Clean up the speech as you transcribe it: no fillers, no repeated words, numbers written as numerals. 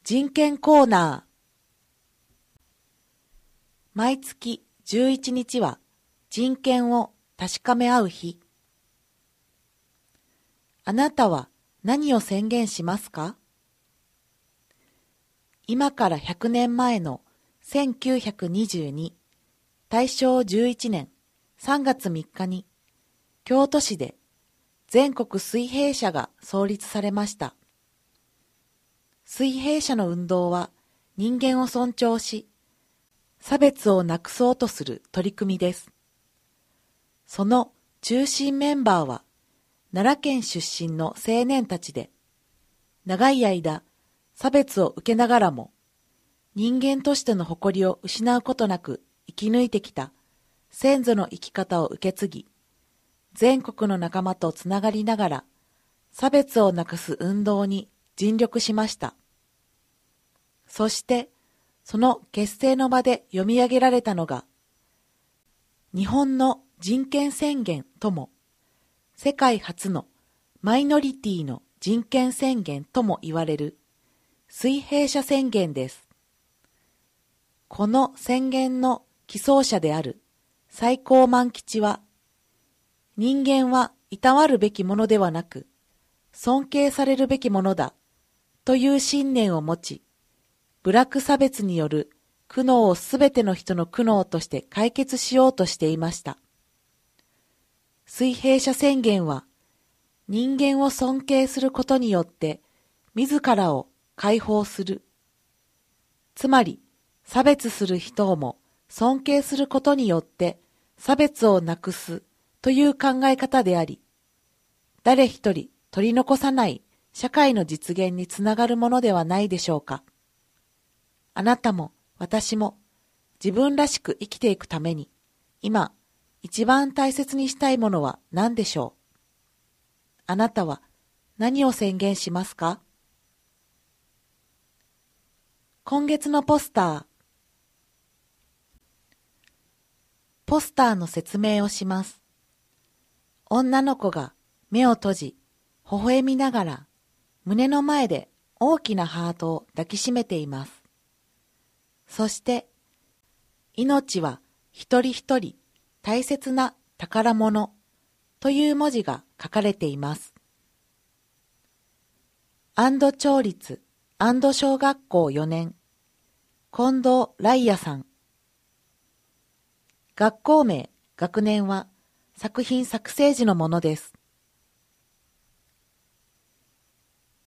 人権コーナー。毎月11日は人権を確かめ合う日。あなたは何を宣言しますか？今から100年前の1922、大正11年3月3日に、京都市で全国水平社が創立されました。水平社の運動は人間を尊重し、差別をなくそうとする取り組みです。その中心メンバーは奈良県出身の青年たちで、長い間差別を受けながらも人間としての誇りを失うことなく生き抜いてきた先祖の生き方を受け継ぎ、全国の仲間とつながりながら差別をなくす運動に尽力しました。そしてその結成の場で読み上げられたのが、日本の人権宣言とも、世界初のマイノリティの人権宣言とも言われる水平社宣言です。この宣言の起草者である最高万吉は、人間はいたわるべきものではなく、尊敬されるべきものだという信念を持ち、部落差別による苦悩をすべての人の苦悩として解決しようとしていました。水平社宣言は、人間を尊敬することによって自らを解放する。つまり、差別する人をも尊敬することによって差別をなくすという考え方であり、誰一人取り残さない社会の実現につながるものではないでしょうか。あなたも私も自分らしく生きていくために、今一番大切にしたいものは何でしょう。あなたは何を宣言しますか？今月のポスター。ポスターの説明をします。女の子が目を閉じ、微笑みながら、胸の前で大きなハートを抱きしめています。そして、命は一人一人大切な宝物という文字が書かれています。安堵町立安堵小学校4年、近藤来也さん。学校名、学年は作品作成時のものです。